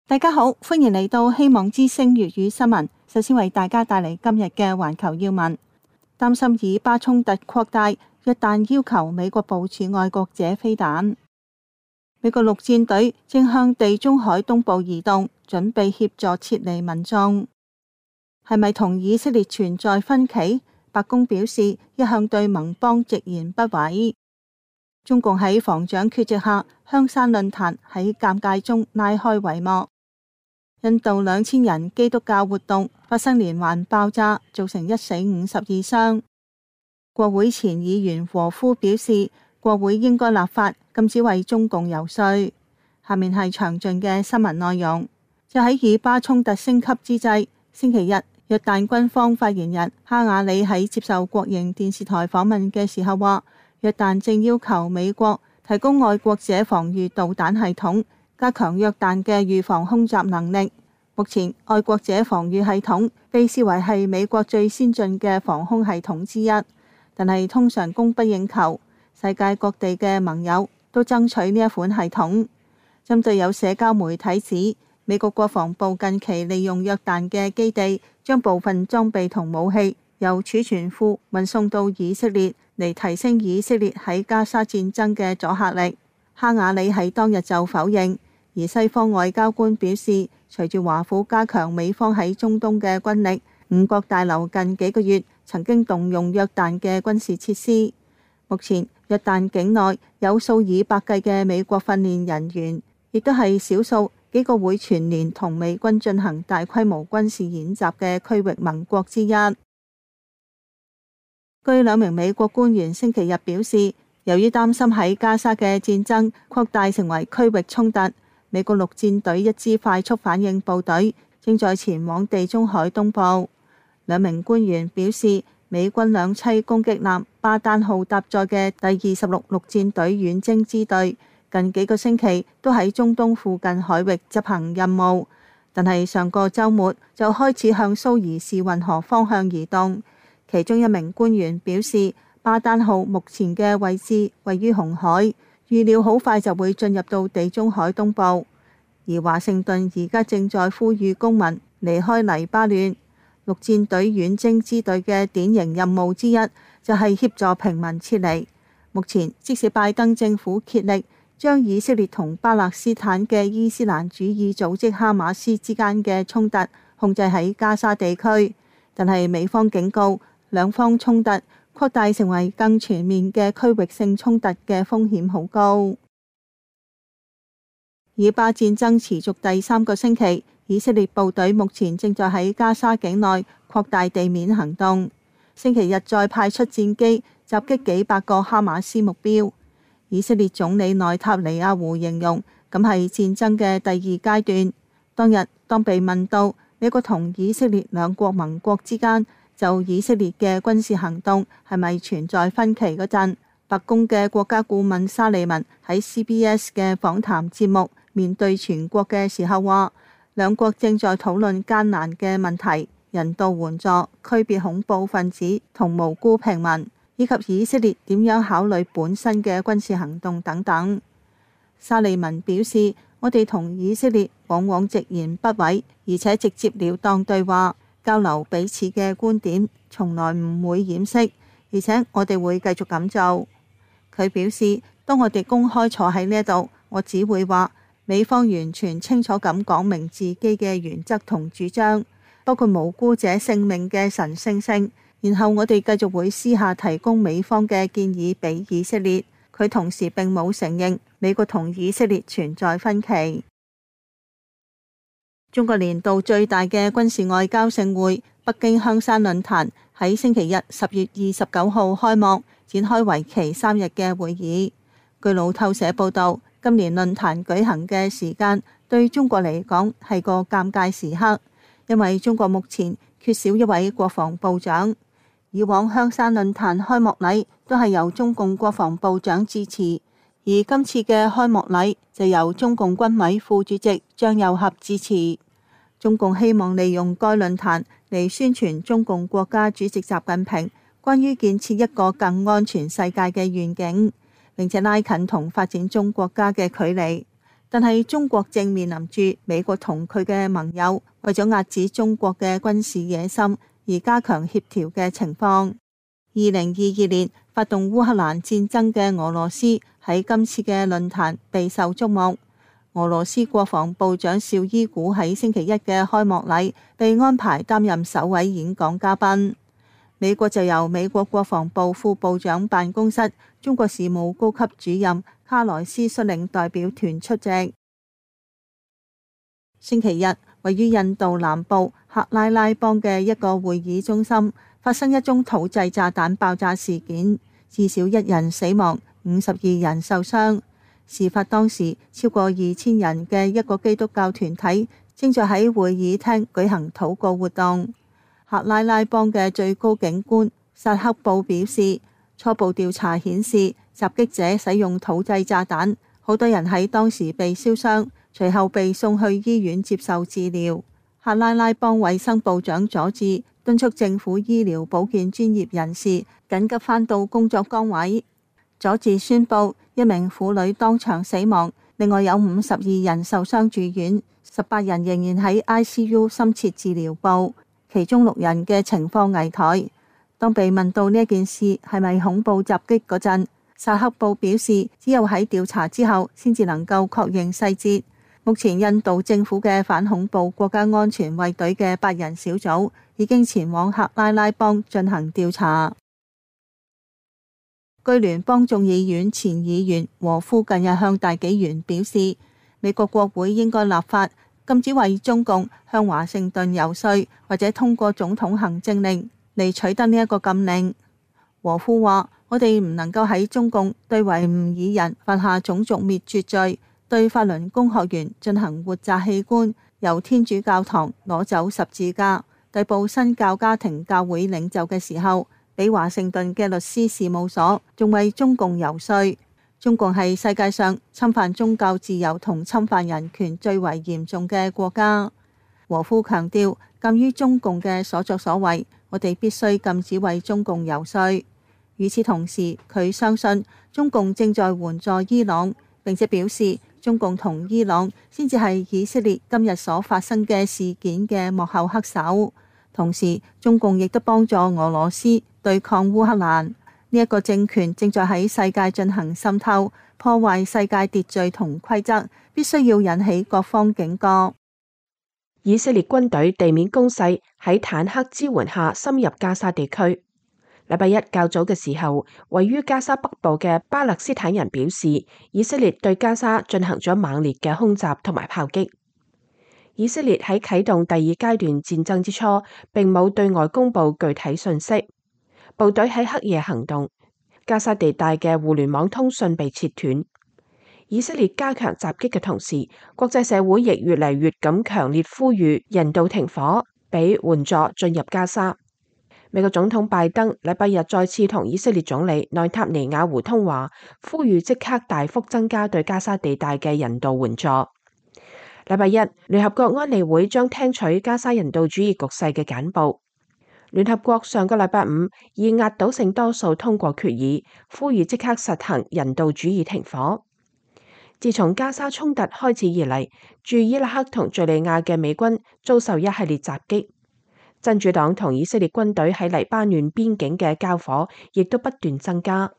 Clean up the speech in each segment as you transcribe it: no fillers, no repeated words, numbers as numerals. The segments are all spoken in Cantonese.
大家好，歡迎嚟到希望之聲粵語新聞。首先為大家帶嚟今日嘅環球要聞。擔心以巴衝突擴大，約旦要求美國部署愛國者飛彈。美國陸戰隊正向地中海東部移動，準備協助撤離民眾。係咪同以色列存在分歧？白宮表示一向對盟邦直言不諱。中共喺防長缺席下，香山論壇喺尷尬中拉開帷幕。印度2000人基督教活動發生連環爆炸，造成1死52傷。國會前議員和夫表示，國會應該立法禁止為中共游說。下面係詳盡嘅新聞內容。就喺以巴衝突升級之際，星期日，約旦軍方發言人哈瓦里喺接受國營電視台訪問嘅時候話，約旦正要求美國提供愛國者防禦導彈系統，加強約旦嘅預防空襲能力。目前，愛國者防禦系統被視為係美國最先進嘅防空系統之一，但係通常供不應求。世界各地嘅盟友都爭取呢一款系統。針對有社交媒體指，美國國防部近期利用約旦嘅基地，將部分裝備同武器由儲存庫運送到以色列，嚟提升以色列喺加沙戰爭嘅阻嚇力。哈瓦里喺當日就否認，而西方外交官表示，隨住華府加強美方喺中東嘅軍力，五角大樓近幾個月曾經動用約旦嘅軍事設施。目前約旦境內有數以百計嘅美國訓練人員，亦都係少數幾個會全年同美軍進行大規模軍事演習嘅區域盟國之一。據2名美國官員星期日表示，由於擔心喺加沙嘅戰爭擴大成為區域衝突，美國陸戰隊一支快速反應部隊正在前往地中海東部。2名官員表示，美軍兩棲攻擊艦巴丹號搭載嘅第26陸戰隊遠征支隊近幾個星期都喺中東附近海域執行任務，但係上個週末就開始向蘇伊士運河方向移動。其中1名官員表示，巴丹號目前嘅位置位於紅海，預料好快就會進入到地中海東部。而華盛頓而家正在呼籲公民離開黎巴嫩。陸戰隊遠征支隊嘅典型任務之一就係協助平民撤離。目前，即使拜登政府竭力將以色列同巴勒斯坦嘅伊斯蘭主義組織哈馬斯之間嘅衝突控制喺加沙地區，但係美方警告，兩方衝突擴大成為更全面嘅區域性衝突嘅風險好高。以巴戰爭持續第3個星期，以色列部隊目前正在喺加沙境內擴大地面行動。星期日再派出戰機襲擊幾百個哈馬斯目標。以色列總理內塔尼亞胡形容，咁係戰爭嘅第2階段。當日當被問到美國同以色列兩國盟國之間就以色列嘅軍事行動係咪存在分歧嗰陣，白宮嘅國家顧問沙利文喺 CBS 嘅訪談節目面對全國嘅時候話，兩國正在討論艱難嘅問題，人道援助、區別恐怖分子同無辜平民，以及以色列點樣考慮本身嘅軍事行動等等。沙利文表示，我哋同以色列往往直言不諱，而且直接了當對話，交流彼此嘅觀點，從來唔會掩飾，而且我哋會繼續咁做。佢表示，當我哋公開坐喺呢度，我只會話美方完全清楚咁講明自己嘅原則同主張，包括無辜者性命嘅神聖性，然後我哋繼續會私下提供美方嘅建議俾以色列。佢同時並冇承認美國同以色列存在分歧。中國年度最大嘅軍事外交盛會北京香山論壇喺星期日10月29號開幕，展開為期3日嘅會議。據路透社報道，今年論壇舉行嘅時間對中國嚟講係個尷尬時刻，因為中國目前缺少一位國防部長。以往香山論壇開幕禮都係由中共國防部長致辭，而今次嘅開幕禮就由中共軍委副主席張又俠致辭。中共希望利用該論壇嚟宣傳中共國家主席習近平關於建設一個更安全世界嘅願景，並且拉近同發展中國家嘅距離。 但係中國正面臨住美國同佢嘅盟友為咗壓止中國嘅軍事野心而加強協調嘅情況。2022年發動烏克蘭戰爭嘅俄羅斯喺今次嘅論壇備受矚目。俄羅斯國防部長紹伊古喺星期一嘅開幕禮被安排擔任首位演講嘉賓。美國就由美國國防部副部長辦公室中國事務高級主任卡萊斯率領代表團出席。星期日，位於印度南部克拉拉邦嘅一個會議中心發生一宗土製炸彈爆炸事件，至少1人死亡，52人受傷。事發當時，超過2000人嘅一個基督教團體正在喺會議廳舉行禱告活動。克拉拉邦嘅最高警官薩克布表示，初步調查顯示襲擊者使用土製炸彈，好多人喺當時被燒傷，隨後被送去醫院接受治療。克拉拉邦衛生部長佐治敦促政府醫療保健專業人士緊急返到工作崗位。佐治宣布1名婦女當場死亡，另外有52人受傷住院，18人仍然喺 ICU 深切治療部，其中6人嘅情況危殆。當被問到呢件事係咪恐怖襲擊嗰陣，薩克布表示只有喺調查之後先至能夠確認細節。目前印度政府嘅反恐怖國家安全衛隊嘅8人小組已經前往克拉拉邦進行調查。據聯邦眾議院前議員和夫近日向大紀元表示，美國國會應該立法禁止為中共向華盛頓遊說，或者通過總統行政令嚟取得呢一個禁令。和夫話：我哋唔能夠喺中共對維吾爾人犯下種族滅絕罪，對法輪功學員進行活摘器官，由天主教堂攞走十字架，逮捕新教家庭教會領袖嘅時候，俾華盛頓嘅律師事務所仲為中共遊說。中共係世界上侵犯宗教自由同侵犯人權最為嚴重嘅國家。和夫強調，鑑於中共嘅所作所為，我哋必須禁止為中共遊說。與此同時，佢相信中共正在援助伊朗，並且表示中共同伊朗先至係以色列今日所發生嘅事件嘅幕後黑手。同時，中共亦都幫助俄羅斯對抗烏克蘭。呢一個政權正在喺世界進行滲透，破壞世界秩序同規則，必須要引起各方警覺。 以色列軍隊地面攻勢喺坦克支援下深入加沙地區。禮拜一較早嘅時候，位於加沙北部嘅巴勒斯坦人表示，以色列對加沙進行咗猛烈嘅空襲同埋炮擊。以色列喺啟動第2階段戰爭之初，並冇對外公布具體信息。部隊喺黑夜行動，加沙地帶嘅互聯網通訊被切斷。以色列加強襲擊嘅同時，國際社會亦越嚟越咁強烈呼籲人道停火，俾援助進入加沙。美國總統拜登禮拜日再次同以色列總理內塔尼亞胡通話，呼籲即刻大幅增加對加沙地帶嘅人道援助。禮拜一，聯合國安理會將聽取加沙人道主義局勢嘅簡報。聯合國上個禮拜五以壓倒性多數通過決議，呼籲即刻實行人道主義停火。自從加沙衝突開始以嚟，駐伊拉克同敘利亞嘅美軍遭受一系列襲擊，真主黨同以色列軍隊喺黎巴嫩邊境嘅交火亦都不斷增加。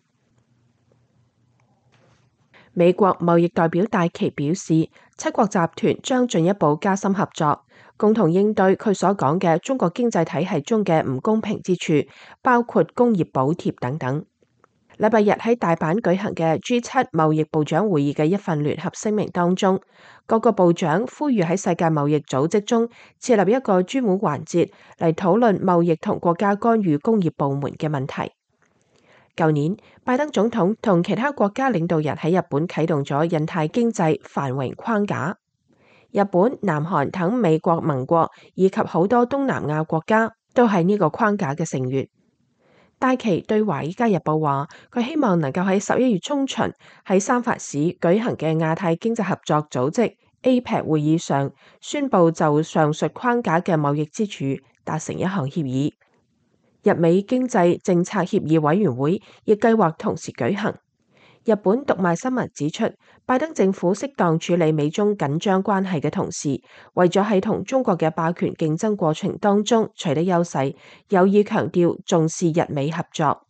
美國貿易代表戴琪表示，7國集團將進一步加深合作，共同應對佢所講嘅中國經濟體系中嘅唔公平之處，包括工業補貼等等。禮拜日喺大阪舉行嘅 G7 貿易部長會議嘅一份聯合聲明當中，各個部長呼籲喺世界貿易組織中設立一個專門環節嚟討論貿易同國家干預工業部門嘅問題。舊年，拜登總統同其他國家領導人喺日本啟動咗印太經濟繁榮框架。日本、南韓等美國盟國以及好多東南亞國家都係呢個框架嘅成員。戴琪對華爾街日報話，佢希望能夠喺11月中旬喺三藩市舉行嘅亞太經濟合作組織 APEC 會議上，宣布就上述框架嘅貿易支柱達成一項協議。日美經濟政策協議委員會亦計劃同時舉行。 日本讀賣新聞指出，拜登政府適當處理美中緊張關係嘅同時，為咗喺同中國嘅霸權競爭過程當中取得優勢，有意強調重視日美合作。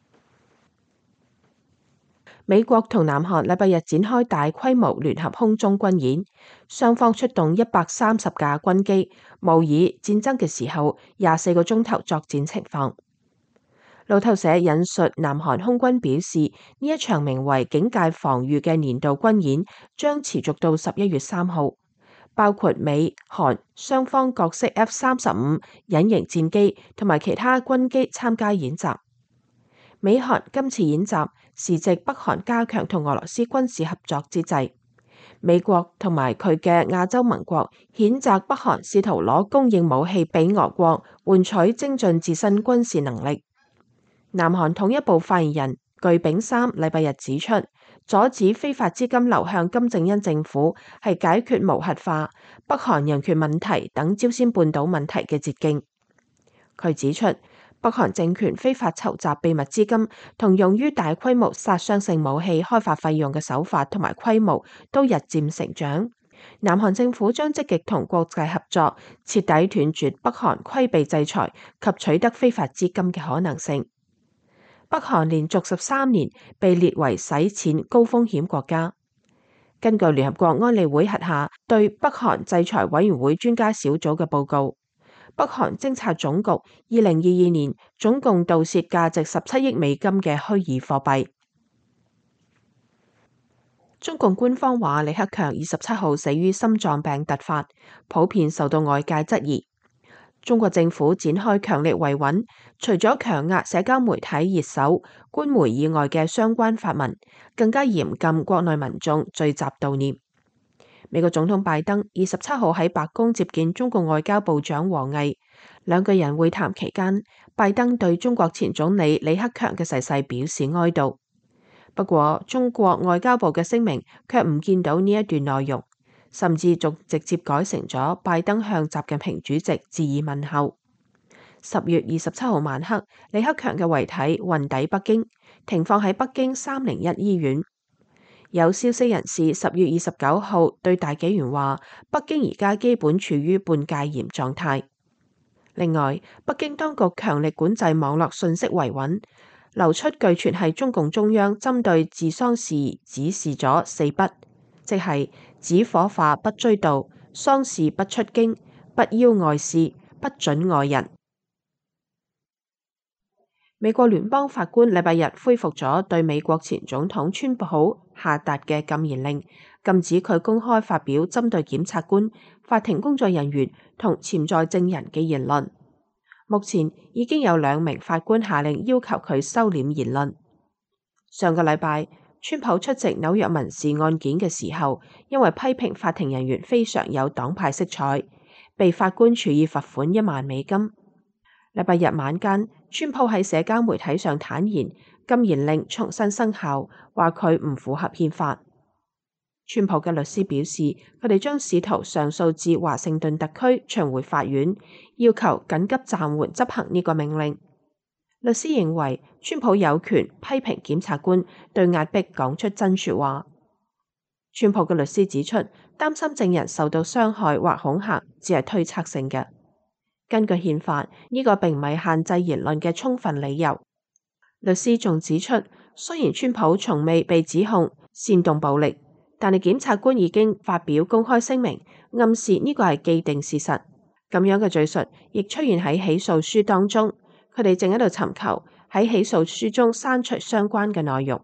美國同南韓禮拜日展開大規模聯合空中軍演，雙方出動130架軍機，模擬戰爭嘅時候24個鐘頭作戰情況。路透社引述南韓空軍表示，呢一場名為警戒防禦嘅年度軍演將持續到11月3號，包括美韓雙方各式 F-35隱形戰機同埋其他軍機參加演習。美韓今次演習時值北韓加強同俄羅斯軍事合作之際，美國同埋佢嘅亞洲盟國譴責北韓試圖攞供應武器俾俄國，換取精進自身軍事能力。南韓統一部發言人具炳三禮拜日指出，阻止非法資金流向金正恩政府係解決無核化、北韓人權問題等朝鮮半島問題嘅捷徑。佢指出，北韓政權非法籌集秘密資金同用於大規模殺傷性武器開發費用嘅手法同埋規模都日漸成長。南韓政府將積極同國際合作，徹底斷絕北韓規避制裁及取得非法資金嘅可能性。北韓連續13年被列為洗錢高風險國家。根據聯合國安理會轄下對北韓制裁委員會專家小組嘅報告，北韓偵察總局2022年總共盜竊價值17億美金嘅虛擬貨幣。中共官方話李克強27號死於心臟病突發，普遍受到外界質疑。中國政府展開強力維穩，除咗強壓社交媒體熱搜、官媒以外嘅相關發文，更加嚴禁國內民眾聚集悼念。美國總統拜登27號喺白宮接見中國外交部長王毅，兩個人會談期間，拜登對中國前總理李克強嘅逝世表示哀悼。不過，中國外交部嘅聲明卻唔見到呢一段內容。甚至仲直接改成咗拜登向習近平主席致以問候。10月27號晚黑，李克強嘅遺體運抵北京，停放喺北京301醫院。有消息人士10月29號對大紀元話，北京而家基本處於半戒嚴狀態。另外，北京當局強力管制網絡信息維穩，流出據傳係中共中央針對治喪事指示咗4不，即係止火化不追悼、喪事不出京、不邀外事、不准外人。美國聯邦法官禮拜日恢復咗對美國前總統川普下達嘅禁言令，禁止佢公開發表針對檢察官、法庭工作人員同潛在證人嘅言論。目前已經有2名法官下令要求佢收斂言論。上個禮拜，川普出席紐約民事案件嘅時候，因為批評法庭人員非常有黨派色彩，被法官處以罰款1萬美金。禮拜日晚間，川普喺社交媒體上坦言，禁言令重新生效，話佢唔符合憲法。川普嘅律師表示，佢哋將試圖上訴至華盛頓特區巡迴法院，要求緊急暫緩執行呢個命令。律師認為，川普有權批評檢察官對壓迫講出真說話。川普嘅律師指出，擔心證人受到傷害或恐嚇只係推測性嘅。根據憲法，呢個並唔係限制言論嘅充分理由。律師仲指出，雖然川普從未被指控煽動暴力，但係檢察官已經發表公開聲明，暗示呢個係既定事實。咁樣嘅敘述亦出現喺起訴書當中。佢哋正喺度尋求喺起訴書中刪除相關嘅內容。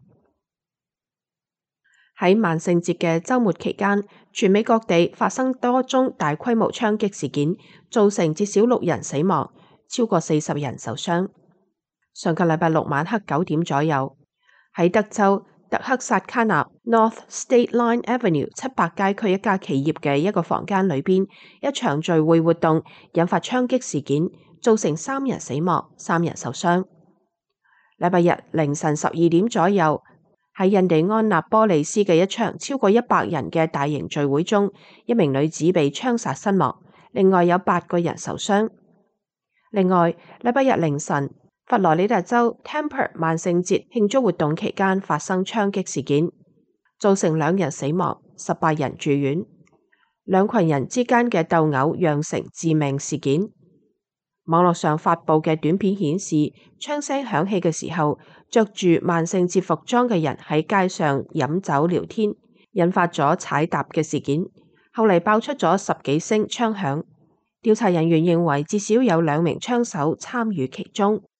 喺萬聖節嘅週末期間，全美各地發生多宗大規模槍擊事件，造成至少6人死亡，超過40人受傷。上個禮拜六晚黑9點左右，喺德州特克薩卡納 North State Line Avenue 700街區一家企業嘅一個房間裏邊，一場聚會活動引發槍擊事件，造成3人死亡，3人受傷。禮拜日凌晨12點左右，喺印第安納波利斯嘅一場超過100人嘅大型聚會中，一名女子被槍殺身亡，另外有8個人受傷。另外，禮拜日凌晨佛羅里達州 Tampa 萬聖節慶祝活動期間發生槍擊事件，造成2人死亡，18人住院。兩群人之間嘅鬥毆釀成致命事件。網絡上發布嘅短片顯示，槍聲響起嘅時候，着住萬聖節服裝嘅人喺街上飲酒聊天，引發咗踩踏嘅事件。後嚟爆出咗10幾聲槍響，調查人員認為至少有2名槍手參與其中。